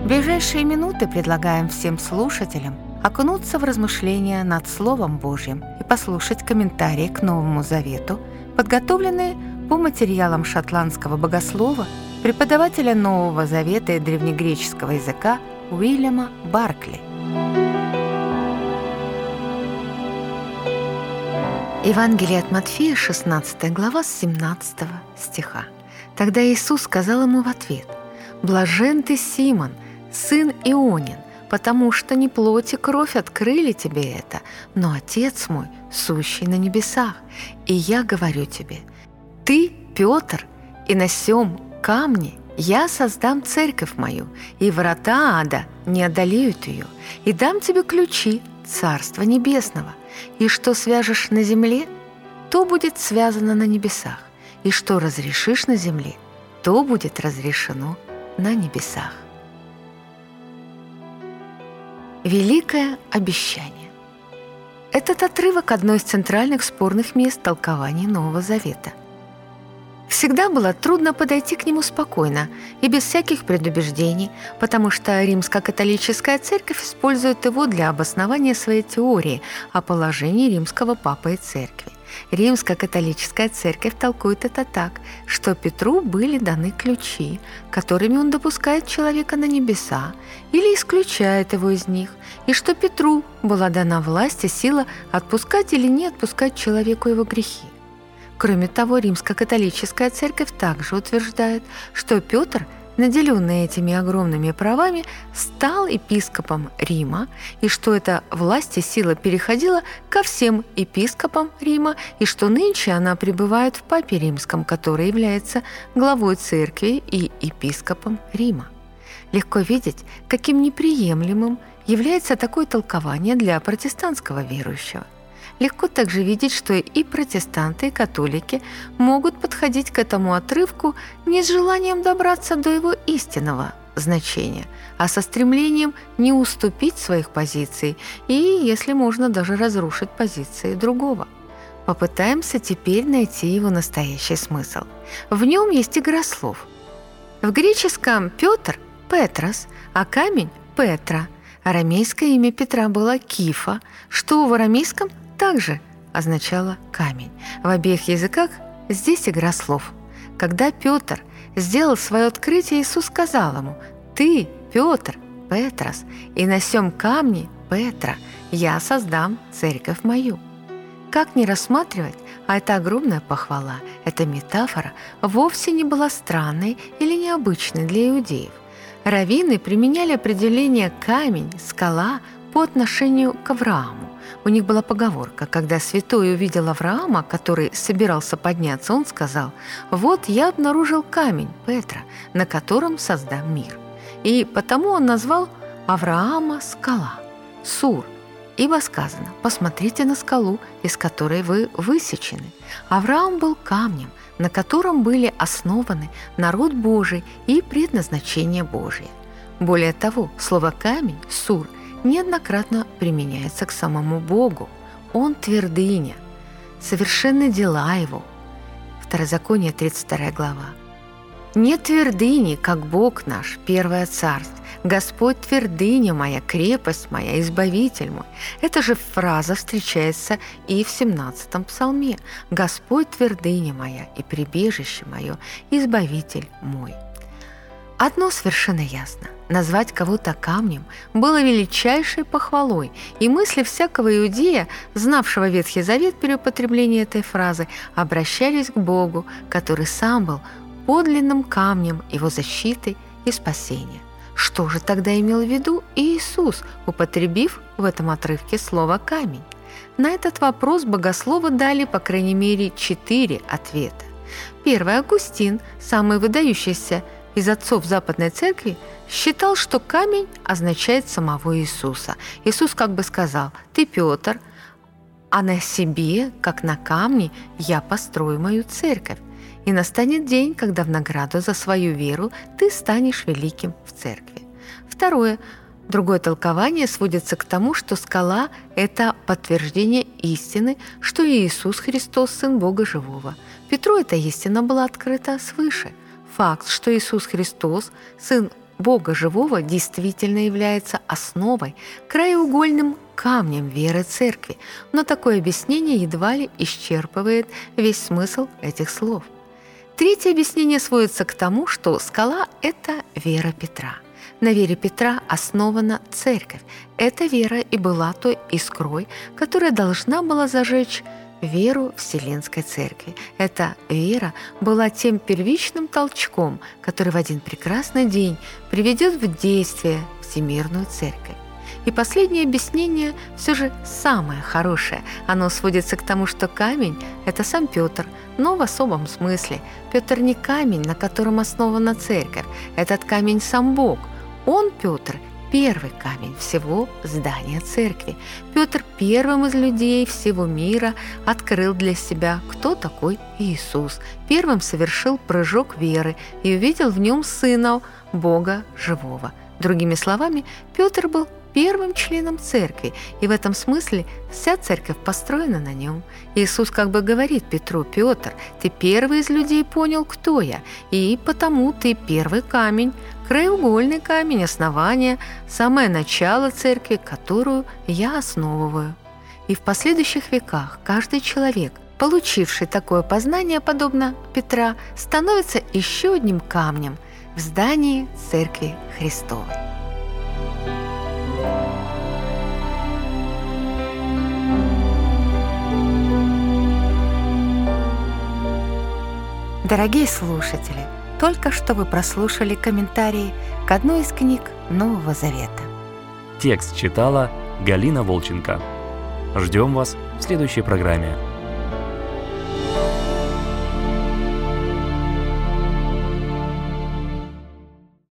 В ближайшие минуты предлагаем всем слушателям окунуться в размышления над Словом Божьим и послушать комментарии к Новому Завету, подготовленные по материалам шотландского богослова, преподавателя Нового Завета и древнегреческого языка Уильяма Баркли. Евангелие от Матфея, 16 глава, с 17 стиха. Тогда Иисус сказал ему в ответ: «Блажен ты, Симон, сын Ионин, потому что не плоть и кровь открыли тебе это, но Отец мой, сущий на небесах. И я говорю тебе: ты, Петр, и на сем камне я создам церковь мою, и врата ада не одолеют ее, и дам тебе ключи Царства Небесного. И что свяжешь на земле, то будет связано на небесах, и что разрешишь на земле, то будет разрешено на небесах». Великое обещание. Этот отрывок – одно из центральных спорных мест толкований Нового Завета. Всегда было трудно подойти к нему спокойно и без всяких предубеждений, потому что Римско-католическая церковь использует его для обоснования своей теории о положении римского папы и церкви. Римско-католическая церковь толкует это так, что Петру были даны ключи, которыми он допускает человека на небеса или исключает его из них, и что Петру была дана власть и сила отпускать или не отпускать человеку его грехи. Кроме того, Римско-католическая церковь также утверждает, что Петр, наделенный этими огромными правами, стал епископом Рима, и что эта власть и сила переходила ко всем епископам Рима, и что нынче она пребывает в Папе Римском, который является главой церкви и епископом Рима. Легко видеть, каким неприемлемым является такое толкование для протестантского верующего. Легко также видеть, что и протестанты, и католики могут подходить к этому отрывку не с желанием добраться до его истинного значения, а со стремлением не уступить своих позиций и, если можно, даже разрушить позиции другого. Попытаемся теперь найти его настоящий смысл. В нем есть игра слов. В греческом «Петр» – «Петрос», а камень – «Петра». Арамейское имя Петра было Кифа, что в арамейском также означало камень. В обеих языках здесь игра слов. Когда Петр сделал свое открытие, Иисус сказал ему: «Ты, Петр, Петрос, и на сем камне, Петра, я создам церковь мою». Как ни рассматривать, а это огромная похвала, эта метафора вовсе не была странной или необычной для иудеев. Раввины применяли определение «камень», «скала» по отношению к Аврааму. У них была поговорка: когда святой увидел Авраама, который собирался подняться, он сказал: «Вот я обнаружил камень, Петра, на котором создам мир». И потому он назвал Авраама скала, Сур, ибо сказано: «Посмотрите на скалу, из которой вы высечены». Авраам был камнем, на котором были основаны народ Божий и предназначение Божие. Более того, слово «камень», «сур», неоднократно применяется к самому Богу. Он твердыня, совершенны дела Его. Второзаконие, 32 глава. «Нет твердыни, как Бог наш, первое царство. Господь твердыня моя, крепость моя, избавитель мой». Эта же фраза встречается и в 17-м псалме: «Господь твердыня моя и прибежище мое, избавитель мой». Одно совершенно ясно: назвать кого-то камнем было величайшей похвалой, и мысли всякого иудея, знавшего Ветхий Завет при употреблении этой фразы, обращались к Богу, который сам был подлинным камнем его защиты и спасения. Что же тогда имел в виду Иисус, употребив в этом отрывке слово «камень»? На этот вопрос богословы дали по крайней мере 4 ответа. Первый: Августин, самый выдающийся из отцов Западной Церкви, считал, что камень означает самого Иисуса. Иисус как бы сказал: «Ты, Петр, а на себе, как на камне, я построю мою церковь. И настанет день, когда в награду за свою веру ты станешь великим в церкви». Второе: другое толкование сводится к тому, что скала – это подтверждение истины, что Иисус Христос – Сын Бога Живого. Петру эта истина была открыта свыше. Факт, что Иисус Христос – Сын Бога живого действительно является основой, краеугольным камнем веры церкви, но такое объяснение едва ли исчерпывает весь смысл этих слов. Третье объяснение сводится к тому, что скала – это вера Петра. На вере Петра основана церковь. Эта вера и была той искрой, которая должна была зажечь веру Вселенской Церкви. Эта вера была тем первичным толчком, который в один прекрасный день приведет в действие Всемирную Церковь. И последнее объяснение все же самое хорошее. Оно сводится к тому, что камень – это сам Петр, но в особом смысле. Петр не камень, на котором основана церковь. Этот камень – сам Бог. Он, Петр, первый камень всего здания церкви. Петр первым из людей всего мира открыл для себя, кто такой Иисус. Первым совершил прыжок веры и увидел в нем Сына Бога живого. Другими словами, Петр был первым членом церкви, и в этом смысле вся церковь построена на нем. Иисус как бы говорит Петру: «Петр, ты первый из людей понял, кто я, и потому ты первый камень, краеугольный камень, основание, самое начало церкви, которую я основываю». И в последующих веках каждый человек, получивший такое познание, подобно Петра, становится еще одним камнем в здании Церкви Христовой. Дорогие слушатели, только что вы прослушали комментарии к одной из книг Нового Завета. Текст читала Галина Волченко. Ждем вас в следующей программе.